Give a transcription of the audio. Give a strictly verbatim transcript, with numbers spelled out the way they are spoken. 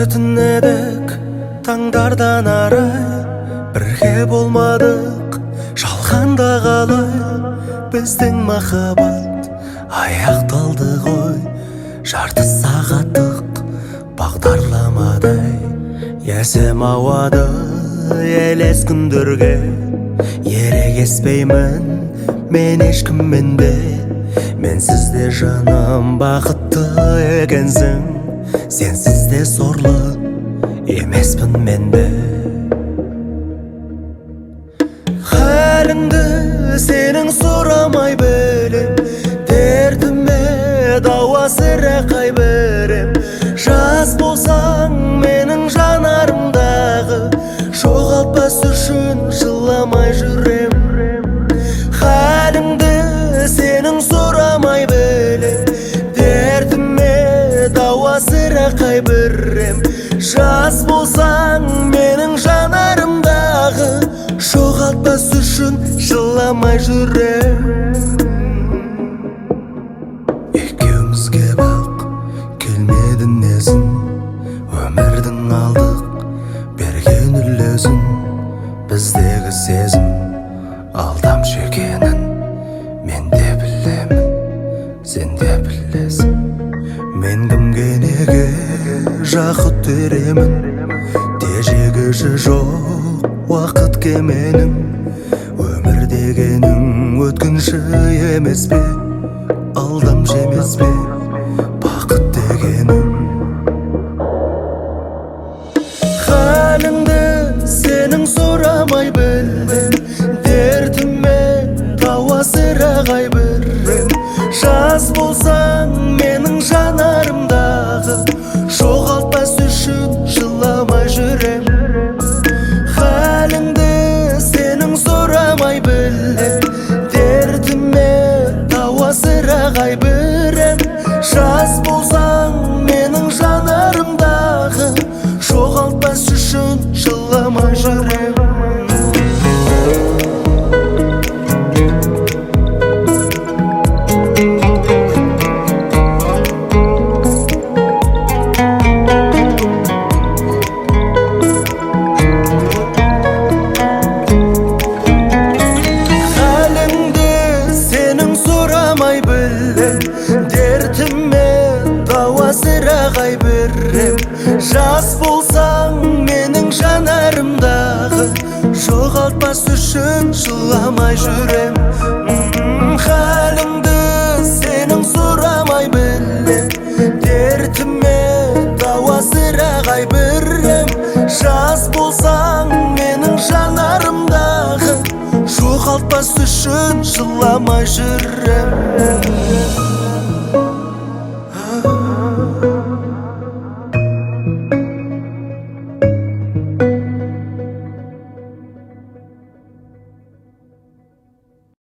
өтетін едік таңдардан арай, бірге болмадық жалғанда қалай. Біздің махаббат аяқталды ғой, жарты сағаттық бағдарламадай. Есім ауады елес күндерге, ерегеспеймін мен ешкіммен де. Менсіз де жаным бақытты екенсің, сенсіз де сорлы емеспін мен де. Халіңді сенің сұрамай білем, дертіме дауа сірә қай берем. Жас болсаң менің жанарымдағы, жоғалтпас үшін жыламай жүрем. Халіңді сенің сұрамай білем, дертіме дауа сірә қай берем. Жас болсаң менің жанарымдағы, жоғалтпас үшін жыламай жүрем. Екеумізге бақ келмедің несін, өмірдің алдық берген үлесін. Біздегі сезім алдамшы екенін мен де білемін, сен де білесің. Мен кімге неге жақұт теремін, тежегіші жоқ уақыт кеменің. Өмір дегенің өткінші емес пе, алдамшы емес пе бақыт дегенің. Халіңді сенің сұрамай білем, дертіме дауа сірә қай берем. Жас болсаң менің жанарымдағы, жоғалтпас үшін жыламай жүрем. Халіңді сенің сұрамай білем, дертіме дауа сірә қай берем. Жас болсаң менің жанарымдағы, жоғалтпас үшін жыламай жүрем. Дертіме дауа сірә қай берем. Жас болсаң менің жанарымдағы, жоғалтпас үшін жыламай жүрем.